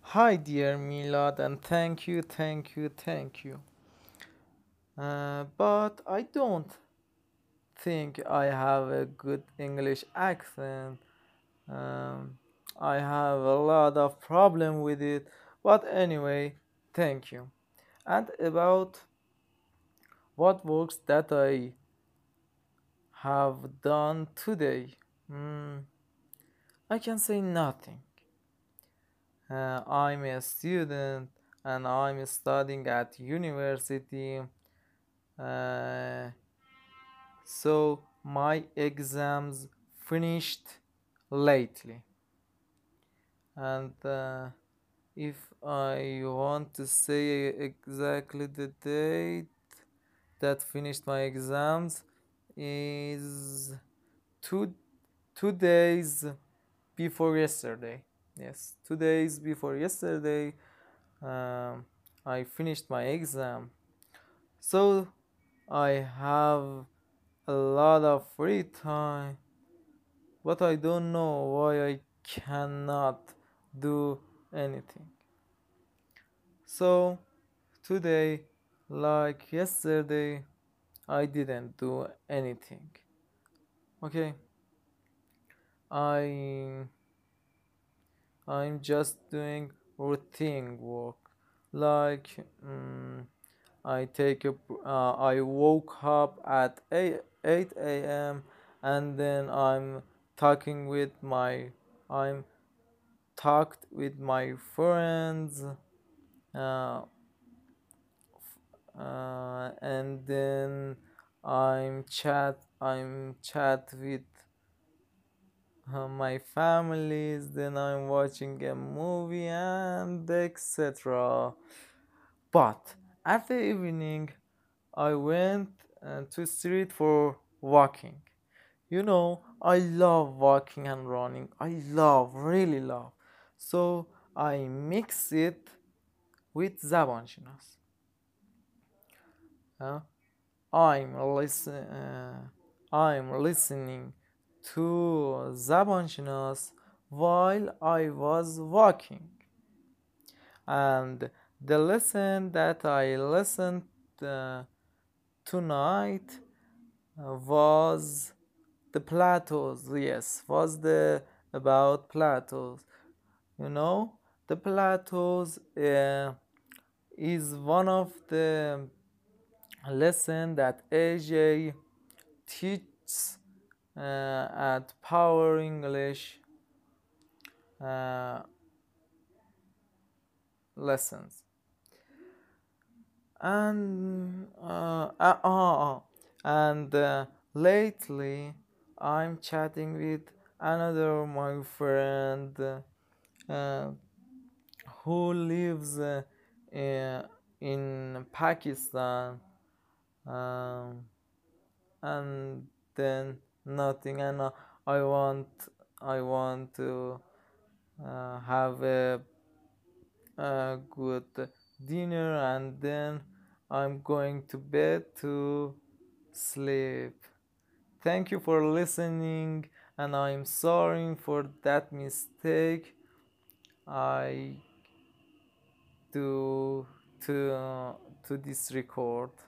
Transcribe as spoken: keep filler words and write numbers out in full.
Hi, dear Milad, and thank you, thank you, thank you. Uh, but I don't think I have a good English accent. Um, I have a lot of problem with it. But anyway, thank you. And about what works that I have done today, mm, I can say nothing. Uh, I'm a student and I'm studying at university. Uh, so my exams finished lately, and uh, if I want to say exactly the date that finished my exams is two two days before yesterday. Yes, two days before yesterday, um, I finished my exam. So I have a lot of free time, but I don't know why I cannot do anything. So today, like yesterday, I didn't do anything. Okay, I I'm just doing routine work. Like mm, I take a uh, I woke up at eight eight a m and then I'm talking with my I'm talked with my friends, uh, uh, and then I'm chat I'm chat with uh, my families, then I'm watching a movie and et cetera. But at the evening, I went uh, to street for walking. You know, I love walking and running. I love, really love. So I mix it with زبانشناس. Uh, I'm listen, uh, I'm listening to زبانشناس while I was walking, and the lesson that I listened uh, tonight uh, was the plateaus. Yes, was the about plateaus. You know, the plateaus uh, is one of the lesson that A J teaches uh, at Power English uh, lessons. And uh, uh, uh, and uh, lately I'm chatting with another my friend uh, who lives uh, in, in Pakistan, um, and then nothing, and uh, I want I want to uh, have a, a good dinner, and then I'm going to bed to sleep. Thank you for listening, and I'm sorry for that mistake I do to uh, to this record.